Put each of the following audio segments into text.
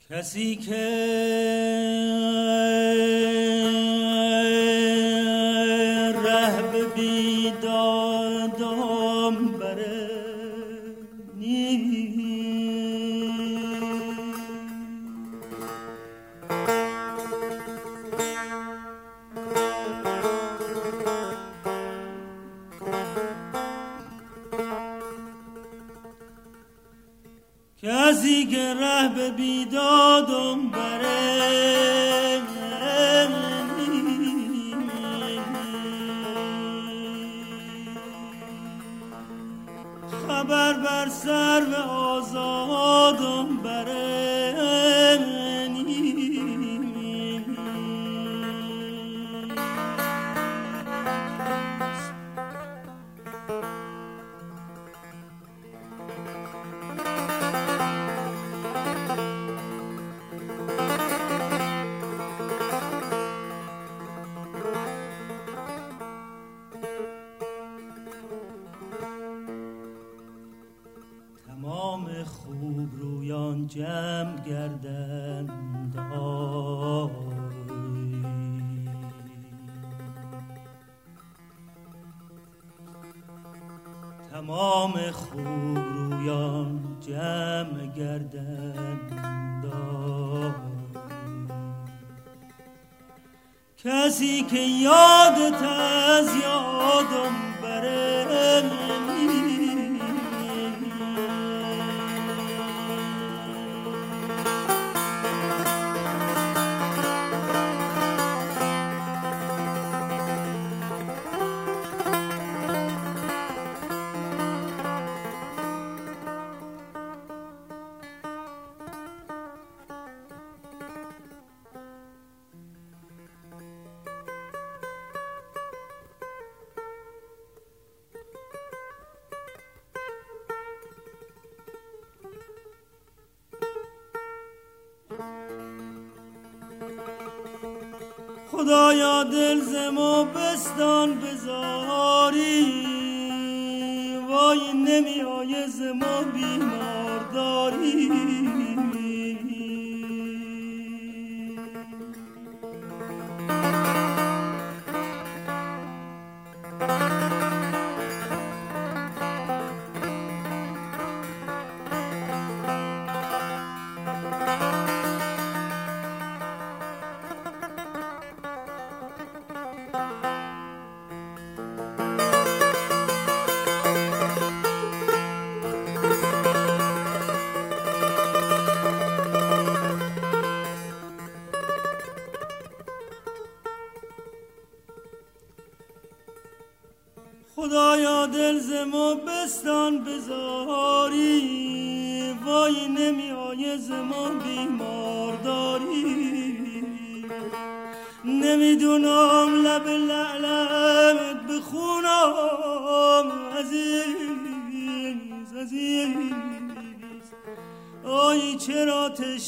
کسی که ره به بیدادم بره کسی که ره به بیدادم بره خبر بر سر و آزادم بره تمام خوب رویان جمع گردند تمام خوب رویان جمع گردند کسی که یادت از یادم بره خدایا دل ز ما بستان بزاری وای نمی آیه ز ما بیمار داری خدایا دل ز ما بستان بزاری وای نمی آیه ز ما بیمار داری نمیدونم لب لعلت بخونم عزیز عزیز آی چرا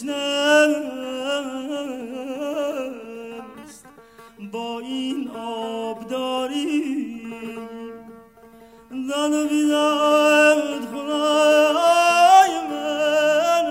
تشنه‌ست با این آب داری داد و بیداد خدای من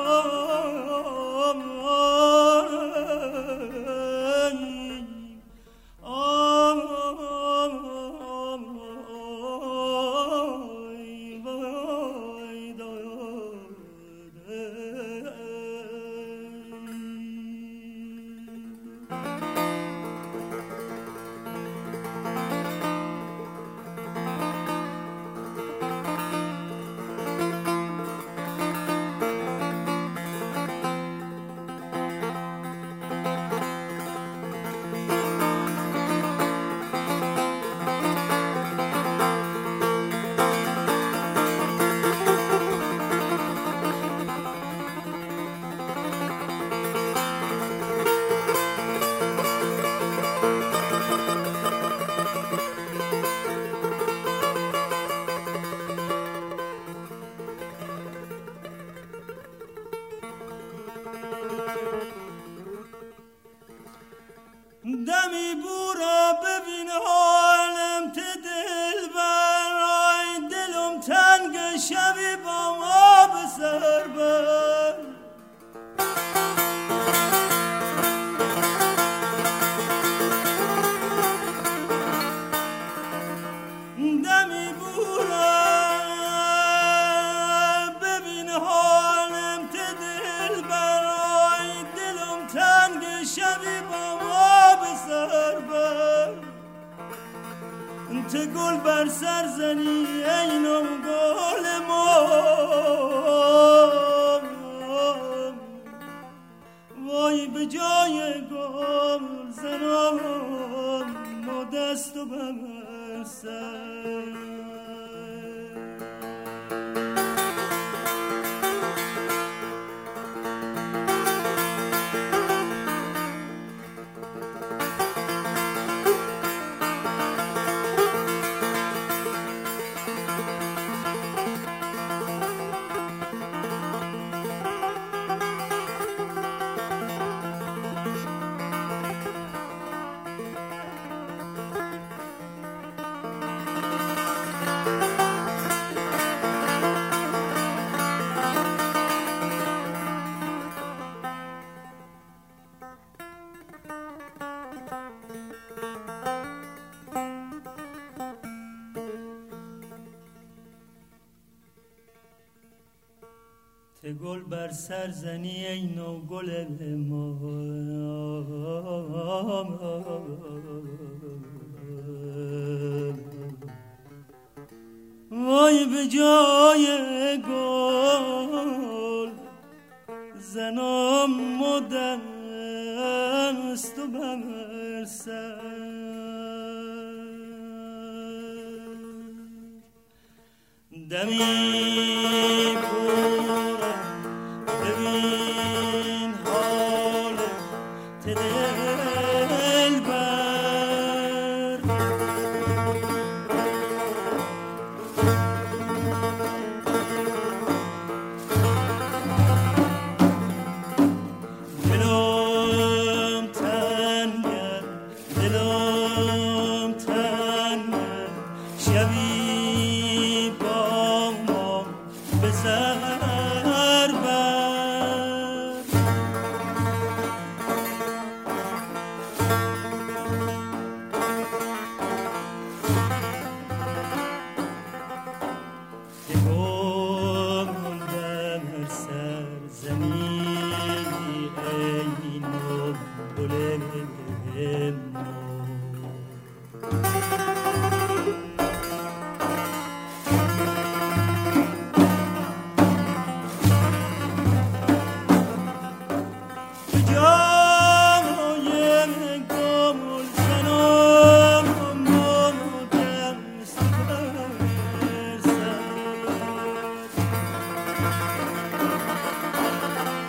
دمی بورا ببین حالم ته دل برای دلم تنگ شبی با ما به سر بر ته گل بر سر زنی ای نو گل ما، وای به جای گل زنم ما دستو بر سر. ته گل بر سر زنی ای نو گل ما، وای به جای گل زنم و دست و بر سر. دمی پورم ببین حال دل بر، دلم تنگه دلم تنگه شبی با ما به سر بر. که گل بر سر زنی ای نو گل ما، به جای گل زنم ما دست بر سر.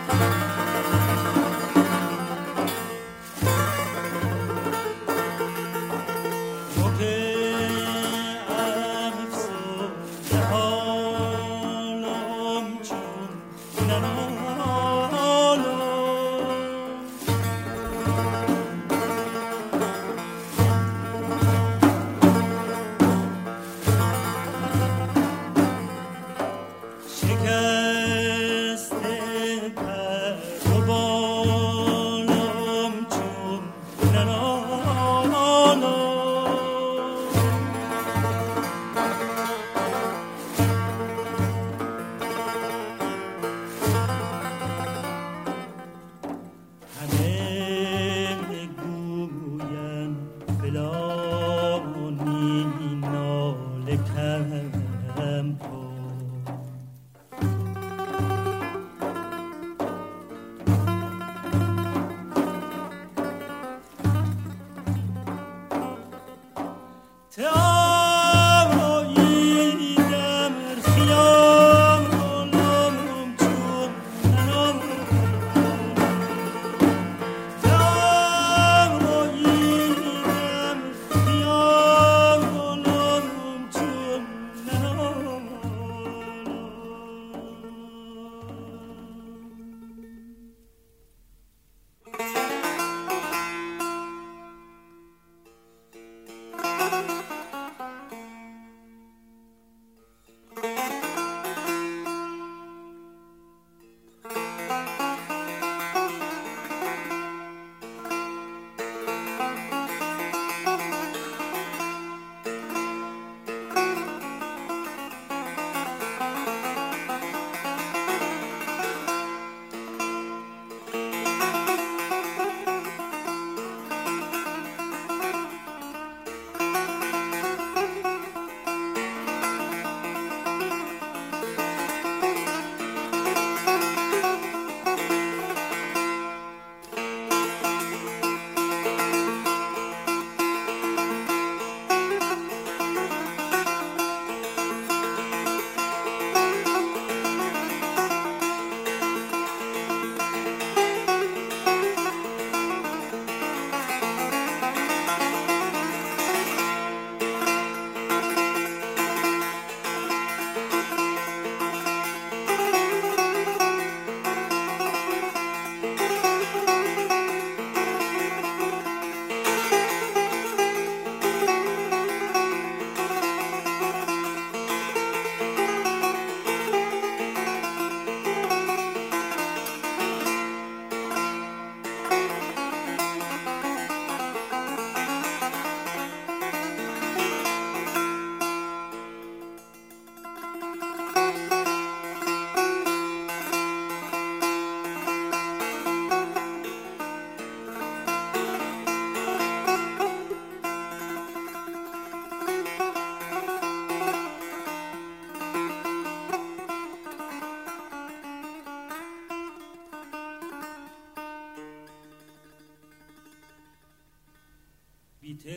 بیت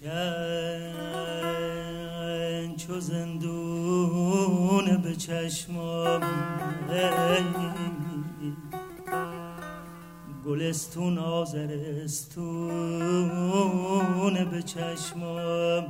گلشن چو زندون به چشمم، گلستون آذرستون به چشمم.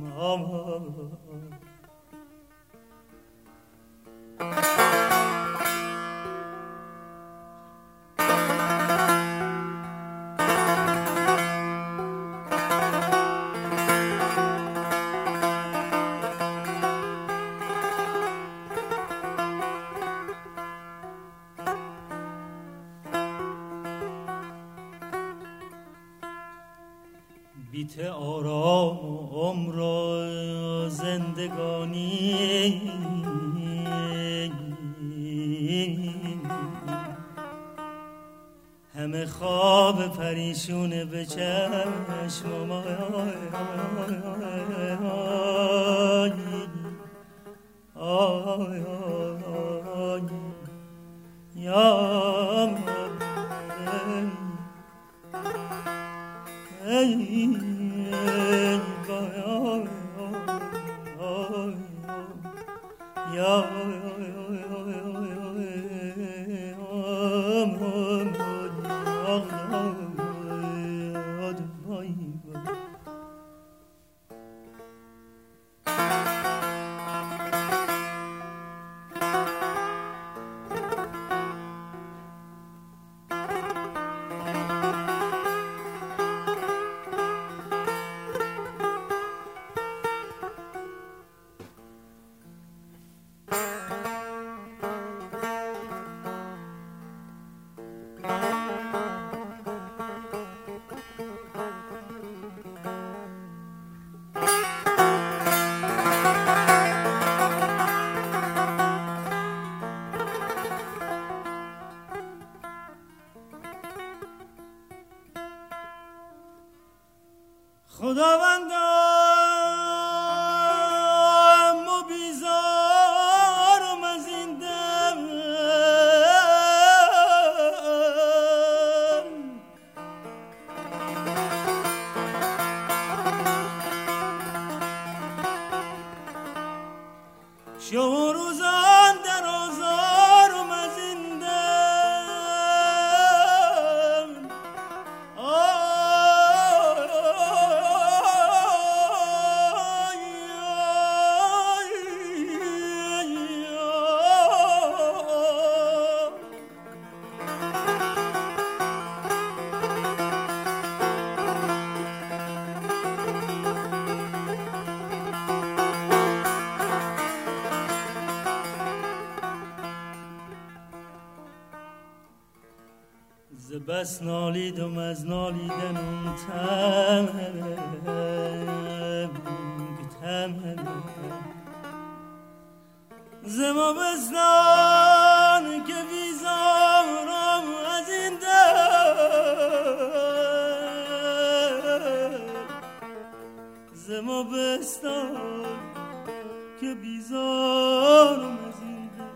بیت آرام و عمر و زندگانی، همه خواب پریشون به چشم خداوندم و بیزارم از این دم، شب و روزان در آزارم از این دم. بس نالیدم از نالیدن اون تم زمابستان که بیزارم از این دم، زمابستان که بیزارم از این دم.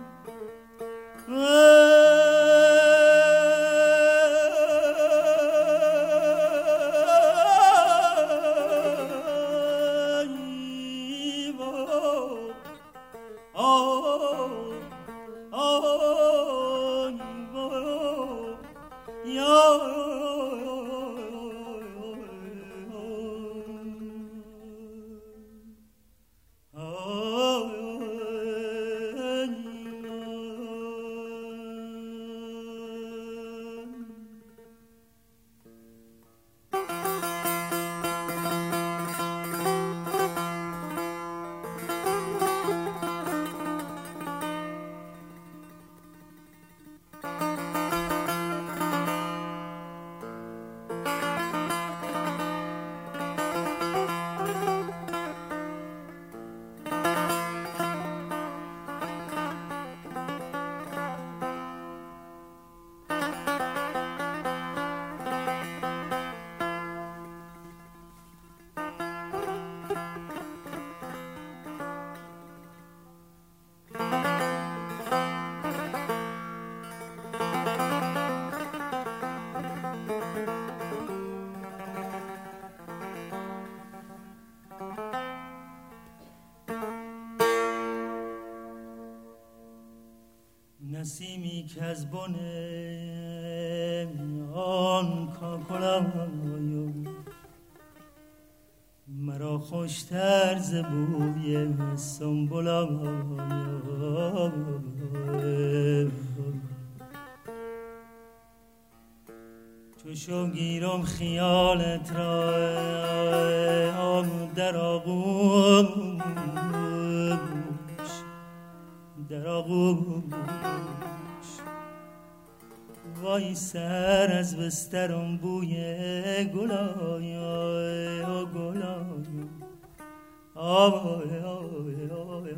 نسیمی که از بن آن کاکلایو مرا خوشتر ز بوی سنبلایو چو شو گیرم خیالت را در آغوش وای سر از بسترم بوی گلایو گلایو آی آی آی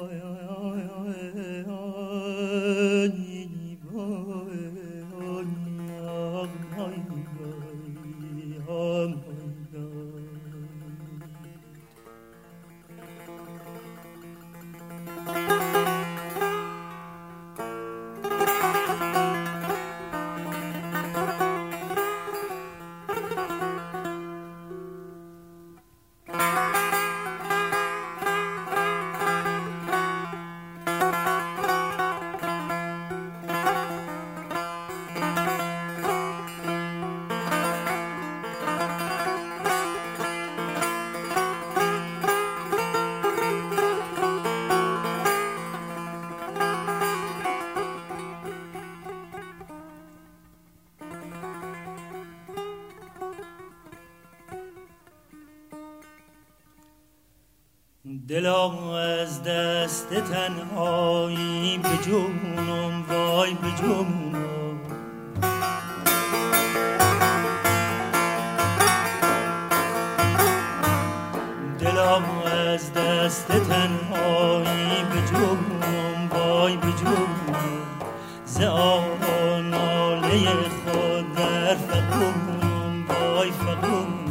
دلا از دست تنهایی به جونم وای به جونم دلا از دست تنهایی به جونم وای به جونم ز آناله خود در فغونم وای فغونم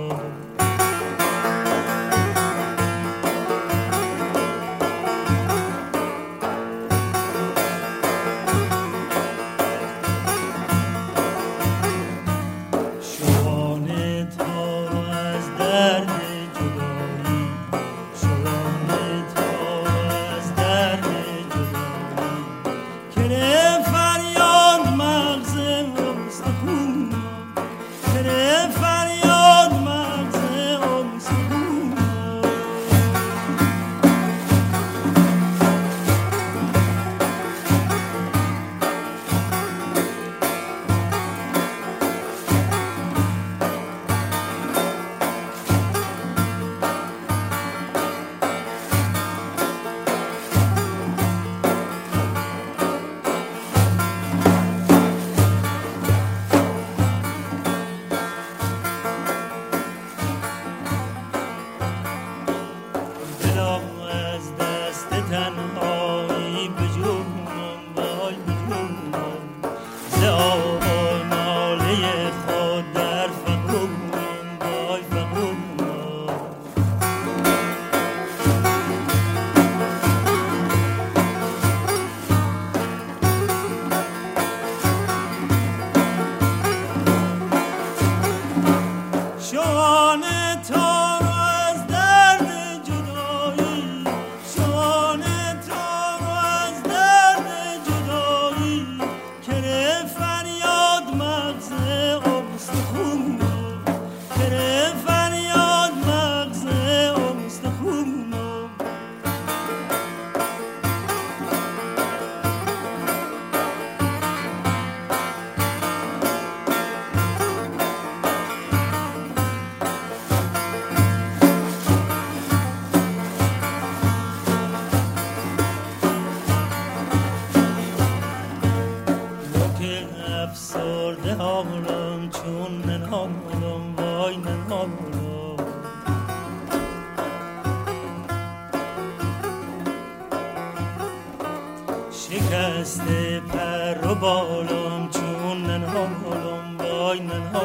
شکسته پر و بالم چون ننهالم وای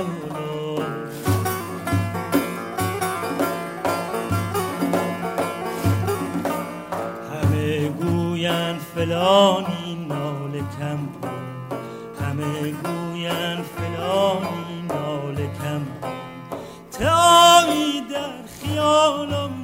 ننهالم همه گوین فلانی نال کم همه گوین فلانی نال کم تایی در خیالم